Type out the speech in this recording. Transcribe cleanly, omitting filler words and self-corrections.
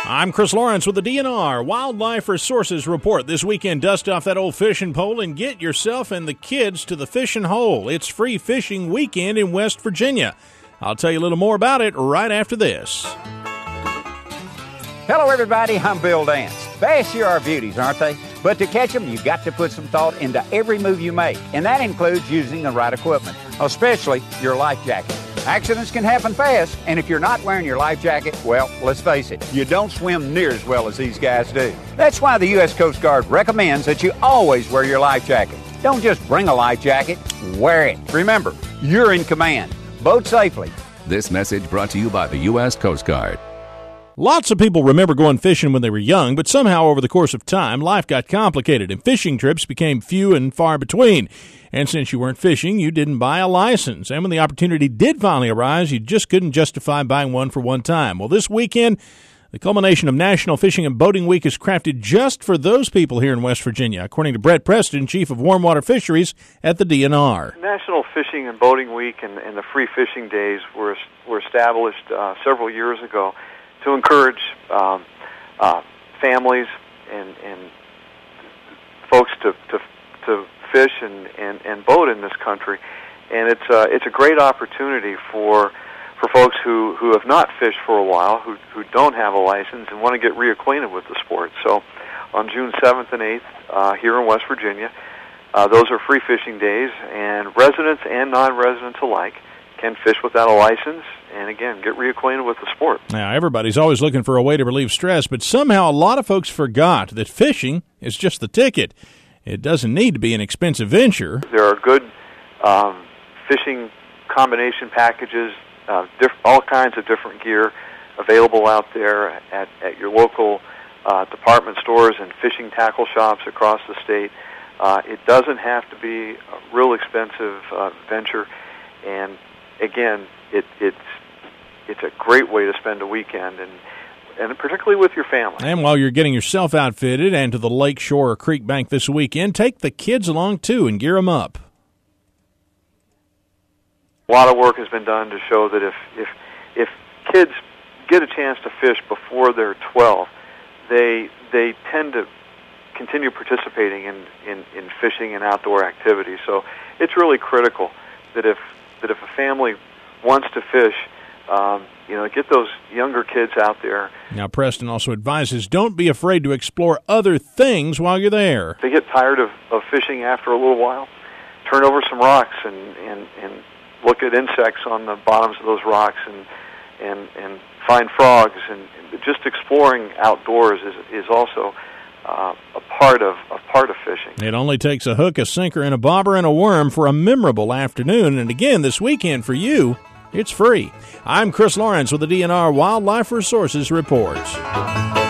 I'm Chris Lawrence with the DNR Wildlife Resources Report. This weekend, dust off that old fishing pole and get yourself and the kids to the fishing hole. It's Free Fishing Weekend in West Virginia. I'll tell you a little more about it right after this. Hello, everybody. I'm Bill Dance. Bass sure are beauties, aren't they? But to catch them, you've got to put some thought into every move you make, and that includes using the right equipment, especially your life jacket. Accidents can happen fast, and if you're not wearing your life jacket, well, let's face it, you don't swim near as well as these guys do. That's why the U.S. Coast Guard recommends that you always wear your life jacket. Don't just bring a life jacket, wear it. Remember, you're in command. Boat safely. This message brought to you by the U.S. Coast Guard. Lots of people remember going fishing when they were young, but somehow over the course of time, life got complicated and fishing trips became few and far between. And since you weren't fishing, you didn't buy a license. And when the opportunity did finally arise, you just couldn't justify buying one for one time. Well, this weekend, the culmination of National Fishing and Boating Week is crafted just for those people here in West Virginia, according to Brett Preston, Chief of Warm Water Fisheries at the DNR. National Fishing and Boating Week and the Free Fishing Days were established several years ago to encourage families and folks to fish and boat in this country, and it's a great opportunity for folks who have not fished for a while, who don't have a license and want to get reacquainted with the sport. So on June 7th and 8th here in West Virginia, those are free fishing days, and residents and non-residents alike can fish without a license and, again, get reacquainted with the sport. Now, everybody's always looking for a way to relieve stress, but somehow a lot of folks forgot that fishing is just the ticket. It doesn't need to be an expensive venture. There are good fishing combination packages, all kinds of different gear available out there at your local department stores and fishing tackle shops across the state. It doesn't have to be a real expensive venture, and again, it's a great way to spend a weekend, and particularly with your family. And while you're getting yourself outfitted and to the lake shore or creek bank this weekend, take the kids along too and gear them up. A lot of work has been done to show that if kids get a chance to fish before they're 12, they tend to continue participating in fishing and outdoor activities. So it's really critical that if a family wants to fish, get those younger kids out there. Now, Preston also advises don't be afraid to explore other things while you're there. If they get tired of fishing after a little while, turn over some rocks and look at insects on the bottoms of those rocks and find frogs. And just exploring outdoors is also a part of fishing. It only takes a hook, a sinker, and a bobber and a worm for a memorable afternoon. And again, this weekend for you, it's free. I'm Chris Lawrence with the DNR Wildlife Resources Report.